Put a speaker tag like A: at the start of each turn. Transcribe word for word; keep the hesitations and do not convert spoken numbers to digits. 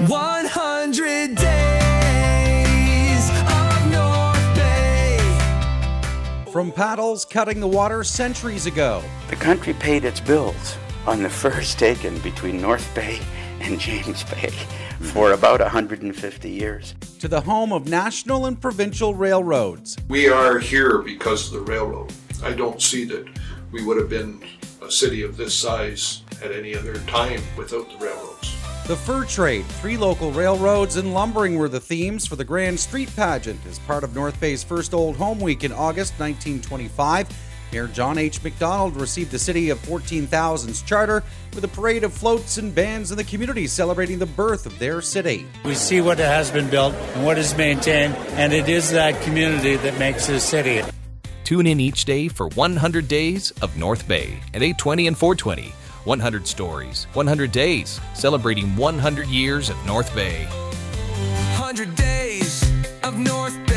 A: one hundred days of North Bay.
B: From paddles cutting the water centuries ago.
C: The country paid its bills on the furs taken between North Bay and James Bay for about one hundred fifty years.
B: To the home of national and provincial railroads.
D: We are here because of the railroad. I don't see that we would have been a city of this size at any other time without the railroads.
B: The fur trade, three local railroads, and lumbering were the themes for the Grand Street Pageant as part of North Bay's first Old Home Week in August nineteen twenty-five. Mayor John H. Macdonald received the City of fourteen thousand's charter with a parade of floats and bands in the community celebrating the birth of their city.
E: We see what has been built and what is maintained, and it is that community that makes this city.
F: Tune in each day for one hundred Days of North Bay at eight twenty and four twenty. one hundred stories, one hundred days, celebrating one hundred years of North Bay.
A: one hundred days of North Bay.